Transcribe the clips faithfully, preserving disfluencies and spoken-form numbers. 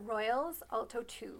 Royals, Alto two.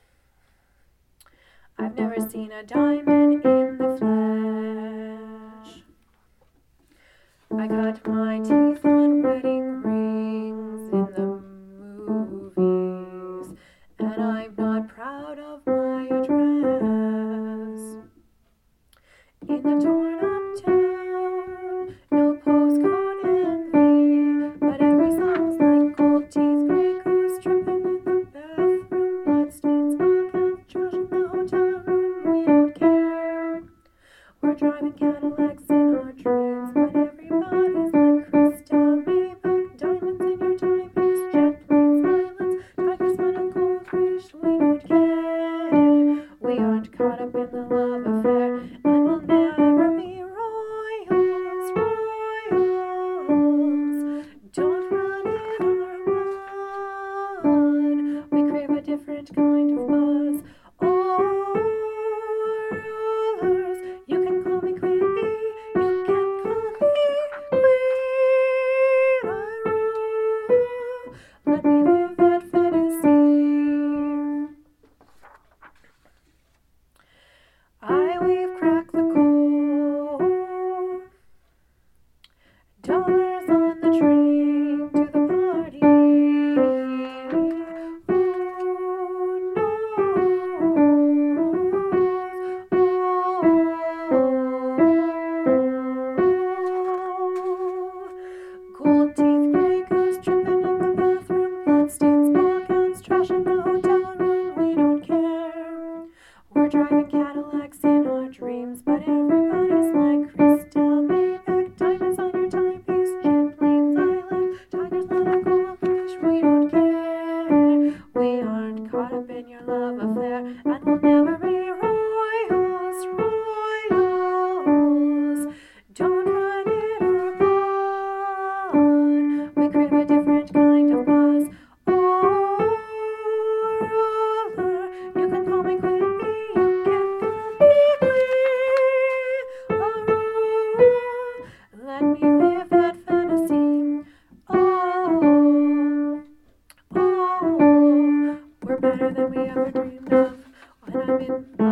I've never seen a diamond in the flesh. I cut my teeth on wedding rings in the movies, and I'm not proud of my address. In the torn up town, no postcode envy, but every song's like gold teeth, grey goose dripping in the bathroom, bloodstains, smog and trash in the hotel room. We don't care. We're driving Cadillacs in our dreams, but everybody's like crystal, Maybach, diamonds in your timepiece, jet planes, violets, tigers, fun and gold fish. We don't care. We aren't caught up in the love affair, and we'll never be royals, royals. Don't run in our blood. We crave a different kind of buzz. Oh, rulers, you can call me Queen Bee, you can call me Queen. I rule. Let me live that fantasy. I weave, crack the code. Dollars on the train to the party. Who knows? Gold teeth, grey goose dripping in the bathroom, bloodstains, ball gowns, trash in the hotel room. We don't care. We're driving Cadillacs in our dreams, but everybody's like crystal, Maybach, diamonds on your timepiece, jet planes, island, tigers, not a gold fish. We don't care. We aren't caught up in your love affair, and we'll never be royals, royals. Don't run in our blood. We crave a different kind of buzz. Oh, ruler, you can call me Queen Bee, you can call me Queen. Oh, rule, let me live that fantasy. Oh, oh, we're better than we ever dreamed of. When I'm in love.